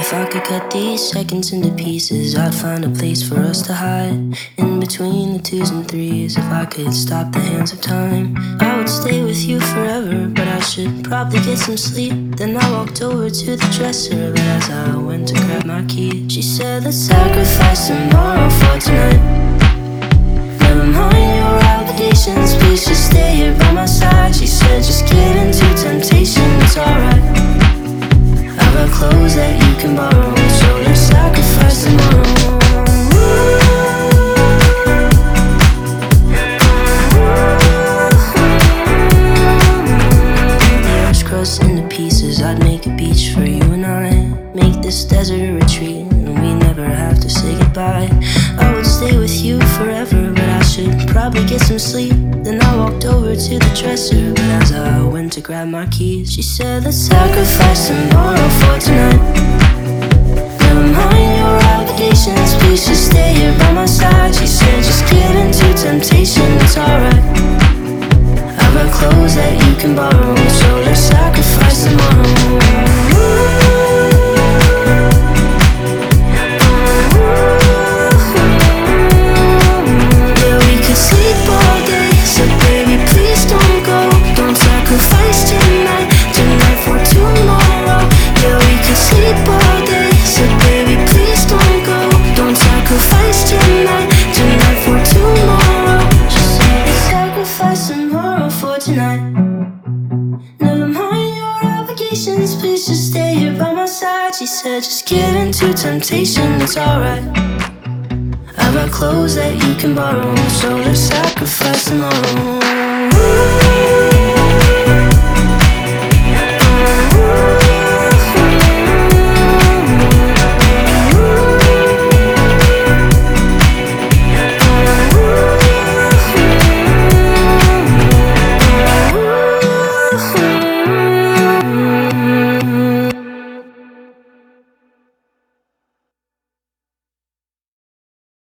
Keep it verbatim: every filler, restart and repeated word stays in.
If I could cut these seconds into pieces, I'd find a place for us to hide. In between the twos and threes, if I could stop the hands of time, I would stay with you forever, but I should probably get some sleep. Then I walked over to the dresser, but as I went to grab my key, she said, let's sacrifice tomorrow for tonight. Never mind your obligations, please just stay here by my side. She said, just get into temptation, it's alright. I've got clothes that you can borrow, so let's sacrifice tomorrow. Let's cross into pieces, I'd make a beach for you and I. Make this desert a retreat, and we never have to say goodbye. I would stay with you forever, but I should probably get some sleep. Then I walked over to the dresser, but as I went to grab my keys, she said, let's sacrifice tomorrow for tonight. Never mind your obligations, please just stay here by my side. She said, just get into temptation, it's alright. I've got clothes that you can borrow, so let's sacrifice tomorrow. Please just stay here by my side. She said, just get into temptation, it's alright. I've got clothes that you can borrow, so let's sacrifice tomorrow.